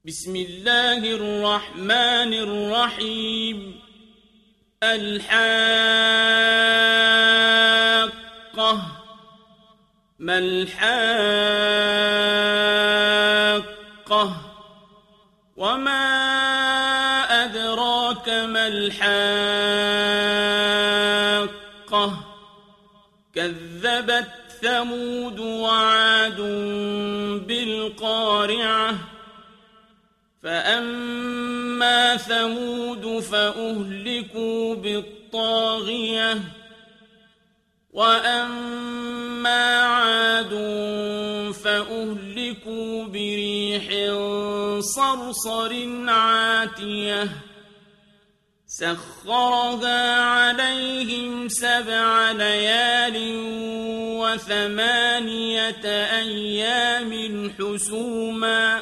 بسم الله الرحمن الرحيم. الحاقة. ما الحاقة؟ وما أدراك ما الحاقة؟ كذبت ثمود وعاد بالقارعة. فأما ثمود فأهلكوا بالطاغية، وأما عاد فأهلكوا بريح صرصر عاتية سخرها عليهم 7 ليال و8 أيام حسوما،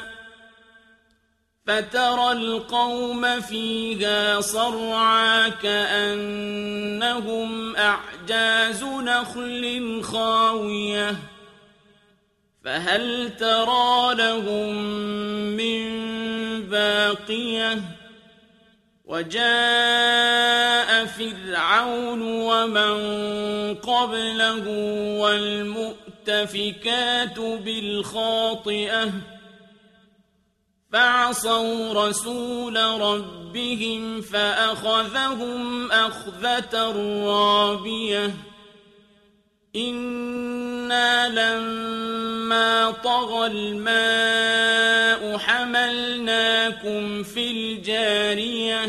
فترى القوم فيها صرعى كأنهم أعجاز نخل خاوية، فهل ترى لهم من باقية؟ وجاء فرعون ومن قبله والمؤتفكات بالخاطئة، فعصوا رسول ربهم فأخذهم أخذة رابية. إنا لما طغى الماء حملناكم في الجارية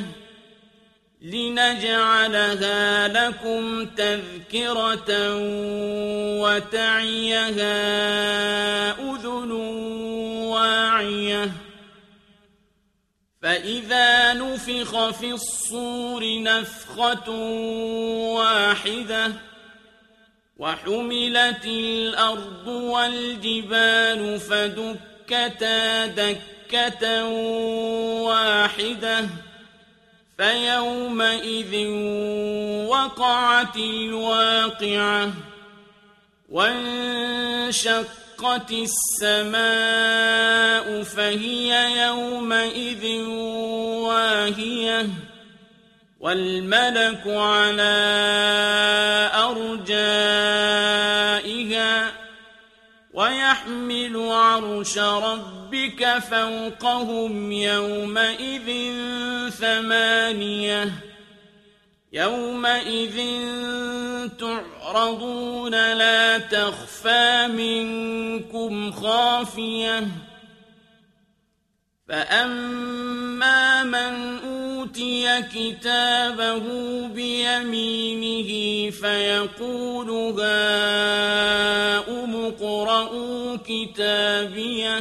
لنجعلها لكم تذكرة وتعيها أذن واعية. فإذا نفخ في الصور نفخة واحدة، وحملت الأرض والجبال فدكتا دكة واحدة، فيومئذ وقعت الواقعة. وانشقت السماء فهي يومئذ واهية، والملك على أرجائها، ويحمل عرش ربك فوقهم يومئذ 8. يومئذ تعرضون لا تخفى منكم خافية. فأما من أوتي كتابه بيمينه فيقول هاؤم اقرءوا كتابيه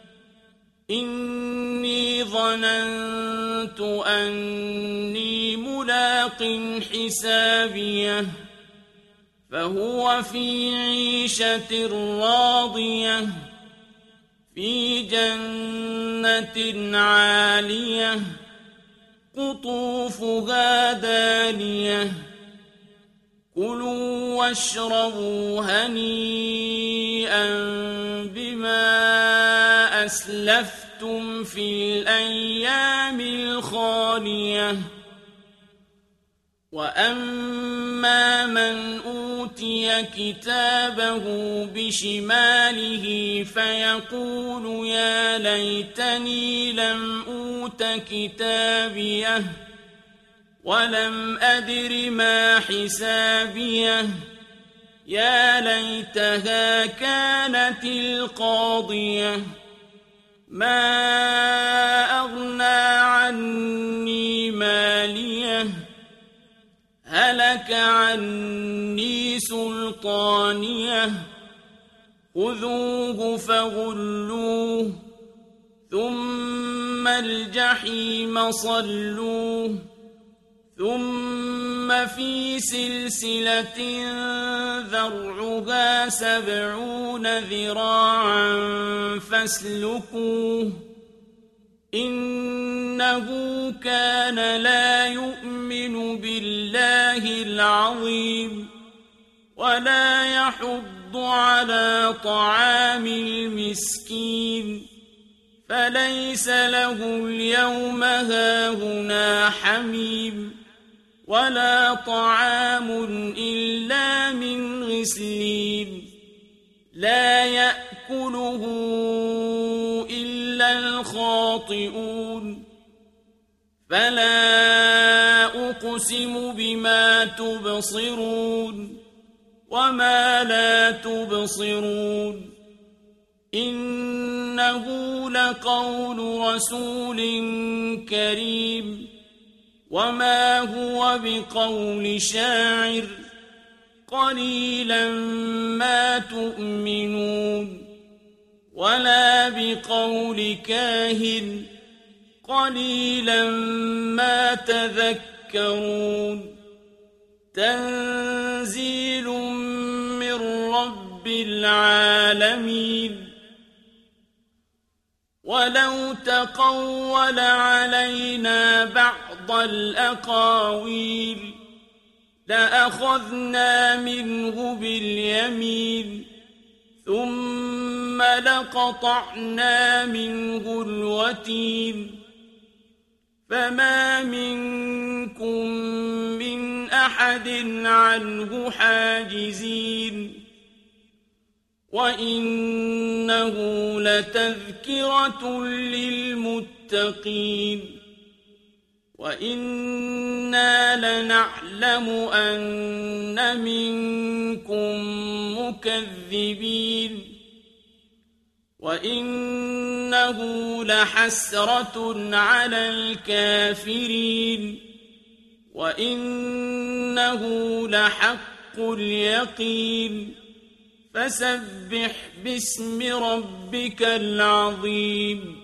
إني ظننت أني ملاق حسابيه، فهو في عيشة راضية في جنة عالية قطوفها دانية. كلوا واشربوا هنيئا بما أسلفتم في الأيام الخالية. وأما من أوتي كتابه بشماله فيقول يا ليتني لم أوت كتابيه ولم أدر ما حسابيه، يا ليتها كانت القاضية، ما أغنى عني ماليه، هلك عني سلطانيه، خذوه فغلوه ثم الجحيم صلوه، ثم في سلسلة ذرعها 70 ذراعا فاسلكوه، إنه كان لا يؤمن بالله العظيم ولا يحض على طعام المسكين، فليس له اليوم هاهنا حميم ولا طعام إلا من غسلين لا يأكله إلا الخاطئون فلا أقسم بما تبصرون وما لا تبصرون إنه لقول رسول كريم وما هو بقول شاعر قليلا ما تؤمنون ولا بقول كاهن قليلا ما تذكرون تنزيل من رب العالمين ولو تقول علينا بعض الأقاويل لأخذنا منه باليمين ثم لقطعنا منه الوتين فما منكم من أحد عنه حاجزين وإنه لتذكرة للمتقين وإنا لنعلم أن منكم مكذبين وإنه لحسرة على الكافرين وإنه لحق اليقين فسبح باسم ربك العظيم